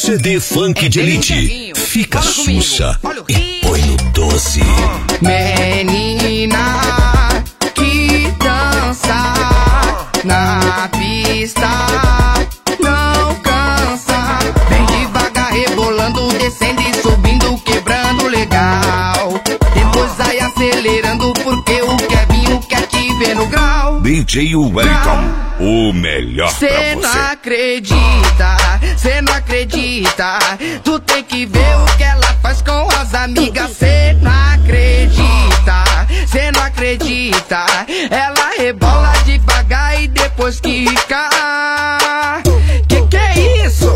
CD Funk de Elite. Fica sussa e põe no 12. Menina que dança na pista não cansa. Vem devagar rebolando, descendo e subindo, quebrando legal. Depois vai acelerando porque o Kevinho quer te ver no grau. DJ Welcome, o melhor pra Cê você. não acredita, cê não acredita. Tu tem que ver o que ela faz com as amigas. Cê não acredita, cê não acredita. Ela rebola devagar e depois quica. Que é isso?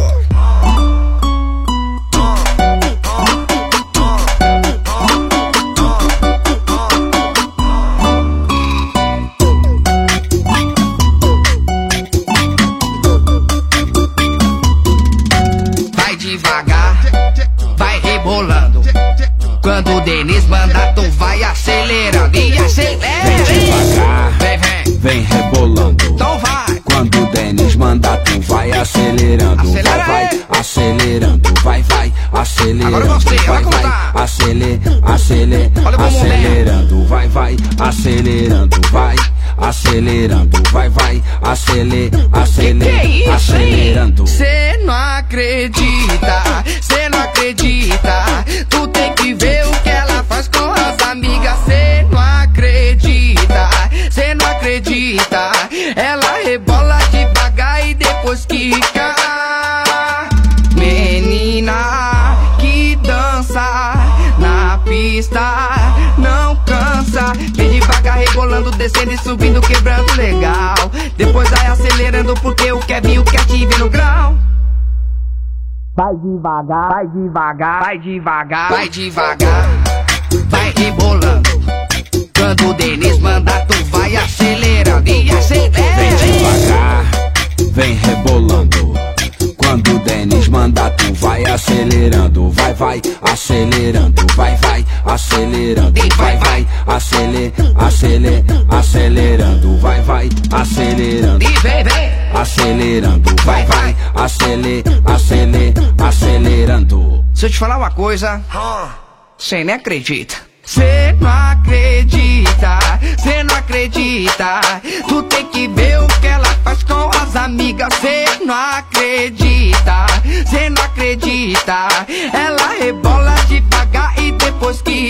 Vai rebolando. Quando o Denis manda, tu vai acelerando. E acelera. Vem devagar, vem rebolando. Então vai. Quando o Denis manda, tu vai acelerando. Acelera vai aí. acelerando. Vai acelerando. Agora você, vai como tá? acelerando. Vai acelerando. Vai acelerando. Vai acelerando. Cê não acredita, cê não acredita. Tu tem que ver o que ela faz com as amigas. Cê não acredita, cê não acredita. Ela rebola devagar e depois quica. Menina que dança na pista não cansa. Vem devagar rebolando, descendo e subindo, quebrando legal. Depois vai acelerando porque o Kevinho quer te ver no grau. Vai devagar, vai devagar, vai devagar, vai devagar. Vai rebolando. Quando o Denis manda, tu vai acelerando. E acelera. Vem devagar, vem rebolando. Quando o Denis manda, tu vai acelerando. Vai acelerando. Vai acelerando. Vai acelerando. Vai acelerando. E vem. Acelerando. Vai acelerando. Se eu te falar uma coisa, cê nem acredita. Cê não acredita, cê não acredita. Tu tem que ver o que ela faz com as amigas. Cê não acredita, cê não acredita. Ela rebola devagar e depois que